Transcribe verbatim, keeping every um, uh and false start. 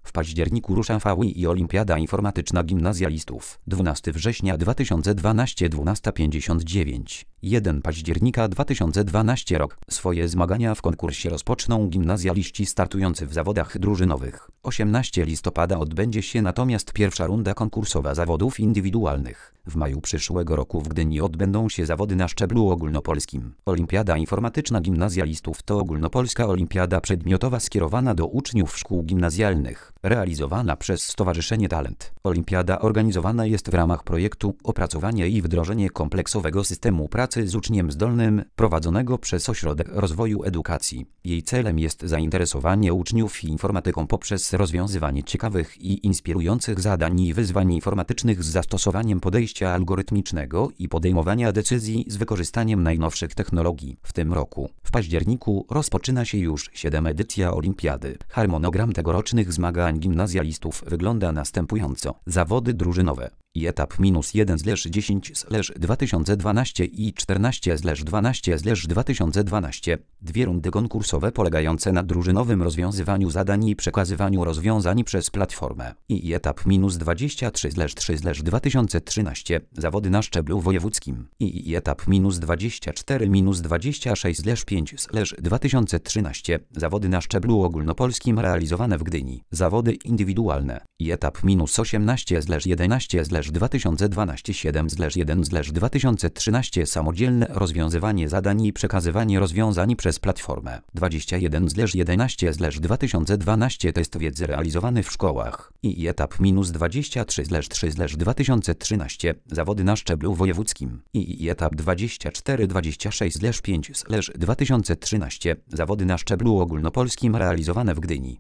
W październiku rusza V I I Olimpiada Informatyczna Gimnazjalistów. dwunastego września dwa tysiące dwunastego dwunasta pięćdziesiąt dziewięć. pierwszego października dwa tysiące dwunastego rok. Swoje zmagania w konkursie rozpoczną gimnazjaliści startujący w zawodach drużynowych. osiemnastego listopada odbędzie się natomiast pierwsza runda konkursowa zawodów indywidualnych. W maju przyszłego roku w Gdyni odbędą się zawody na szczeblu ogólnopolskim. Olimpiada Informatyczna Gimnazjalistów to ogólnopolska olimpiada przedmiotowa skierowana do uczniów szkół gimnazjalnych, realizowana przez Stowarzyszenie Talent. Olimpiada organizowana jest w ramach projektu Opracowanie i wdrożenie kompleksowego systemu pracy z uczniem zdolnym, prowadzonego przez Ośrodek Rozwoju Edukacji. Jej celem jest zainteresowanie uczniów informatyką poprzez rozwiązywanie ciekawych i inspirujących zadań i wyzwań informatycznych z zastosowaniem podejścia algorytmicznego i podejmowania decyzji z wykorzystaniem najnowszych technologii. W tym roku, w październiku, rozpoczyna się już siódma edycja Olimpiady. Harmonogram tegorocznych zmagań gimnazjalistów wygląda następująco. Zawody drużynowe i etap minus jeden dziesięć dwa tysiące dwanaście i czternaście dwanaście dwa tysiące dwanaście. Dwie rundy konkursowe polegające na drużynowym rozwiązywaniu zadań i przekazywaniu rozwiązań przez platformę. I etap minus dwadzieścia trzy trzy dwa tysiące trzynaście. Zawody na szczeblu wojewódzkim. I etap minus dwadzieścia cztery dwadzieścia sześć pięć dwa tysiące trzynaście. Zawody na szczeblu ogólnopolskim realizowane w Gdyni. Zawody indywidualne. I etap minus osiemnaście jedenaście dwa tysiące dwanaście siedem jeden dwa tysiące trzynaście. Samodzielne rozwiązywanie zadań i przekazywanie rozwiązań przez platformę. dwadzieścia jeden jedenaście dwa tysiące dwanaście. Test wiedzy realizowany w szkołach. I etap minus dwadzieścia trzy trzy dwa tysiące trzynaście. Zawody na szczeblu wojewódzkim. I etap dwadzieścia cztery dwadzieścia sześć pięć dwa tysiące trzynaście. Zawody na szczeblu ogólnopolskim realizowane w Gdyni.